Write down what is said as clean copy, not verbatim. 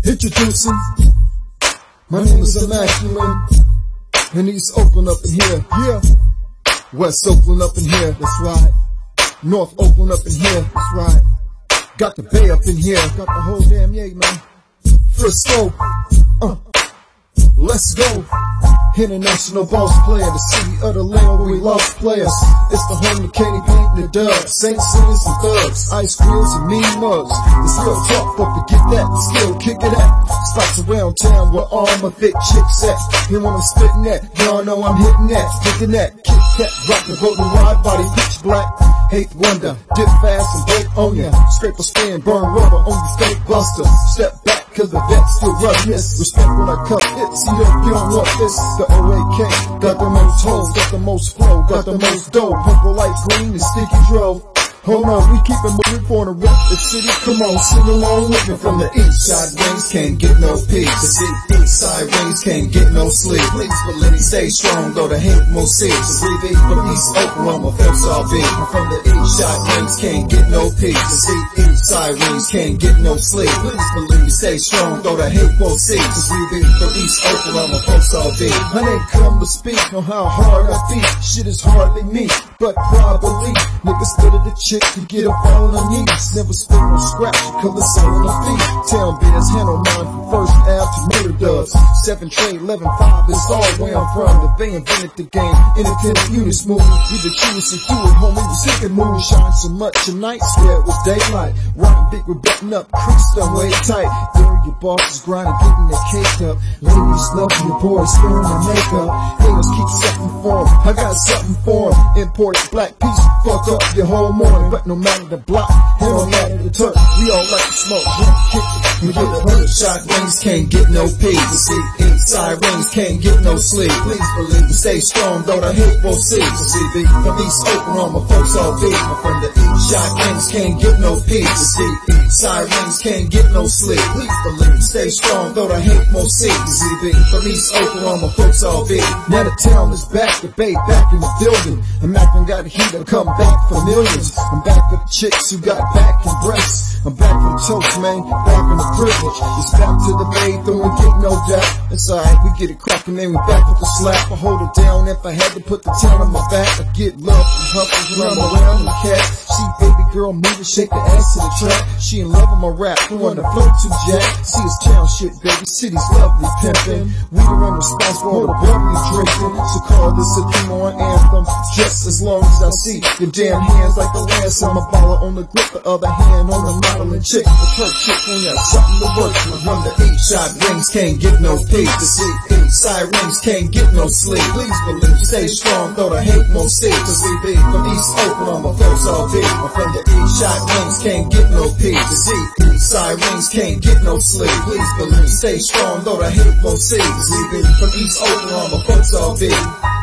Introducing, my name is Immaculate, and East Oakland up in here, yeah. West Oakland up in here, that's right. North Oakland up in here, that's right. Got the Bay up in here, got the whole damn yay, man. Frisco, let's go. International boss player, the city of the land where we love players. It's the home of Kenny Paint and the Dubs, Saint Sinners and Thugs, ice creams and mean mugs. The skill talk, but forget that, skill kick it at. Spots around town where all my thick chicks at. And when I'm spitting that, y'all know I'm hitting that, kicking that, kick that, rock the boat and wide body, pitch black. Hate wonder, dip fast and break on ya. Scrape a spin, burn rubber on you fake busters. Step back, cause the vet still roughness. Respect when I cup it, see if you don't want this. The OAK, got the most hoes, got the most flow, got the most dough. Purple light green and sticky dro. Hold on, we keep it moving for the rep the city. Come on, sing along with me. From the east side wings, can't get no peace. The east side wings, can't get no sleep. Please believe me, stay strong, though the hate most seats. Breathe in from East Oklahoma, fence all big. From the east side wings, can't get no peace. The east side wings, can't get no sleep. Please believe me, stay strong, though the hate most seats. Breathe in from East Oklahoma, fence all big. I ain't come to speak on how hard I beat. Shit is hardly me, but probably niggas spit at the chick to get up on her knees. Never spit no scratch, cause it's on her feet. Town beers handle mine from First Ave to Murder Doves. 7 trade, 11-5 is all where I'm from. The Bay invented the game, independent units moving. We the cutest and do it, homie. We sick and moonshine so much tonight, swear it was daylight. Riding big, we're button up, creased done way tight. There your boss is grinding, getting their cake up. Ladies loving your boys, stirring their makeup. Haters keep something for 'em, I got something for 'em. Imported black piece, fuck up your whole morning. But no matter the block, it don't matter the turf. We all like to smoke, drink, kick it, and get hurt. Shot rings can't get no peace. The seat inside rings can't get no sleep. Please believe me, stay strong, though the hate will see. From East Oklahoma, folks all big. From the east, shot rings can't get no peace. The seat inside rings can't get no sleep. Please believe me, stay strong, though the hate won't see. From East Oklahoma, folks all big. Now the town is back, the Bay back in the building. I'm not gonna got heat, I'm come back for millions. I'm back for the chicks who got back and breasts. I'm back for the toast, man, back in the privilege. It's back to the Bay, throwing kick, no doubt. It's alright, we get it crackin', man, we back with the slap. I hold it down if I had to put the town on my back. I get love from Huffers when I'm around the cat. See baby girl moving, shake the ass to the track. She in love with my rap, who on the flow to jack. See it's town shit, baby, city's lovely pimpin'. We the one responsible for the bubbly drinking. So call this a Come On anthem, just as long as I see your damn hands like the last time. A baller on the grip, the other hand on the modeling chick. The church chick when you got something to work with. From the east side rings can't get no peace. The east side rings can't get no sleep. Please believe, stay strong, though the hate won't see. Cause we big from East Oklahoma, folks all big. From the east side rings can't get no peace. The east side rings can't get no sleep. Please believe, stay strong, though the hate won't see. Cause we big from East Oklahoma, folks all big.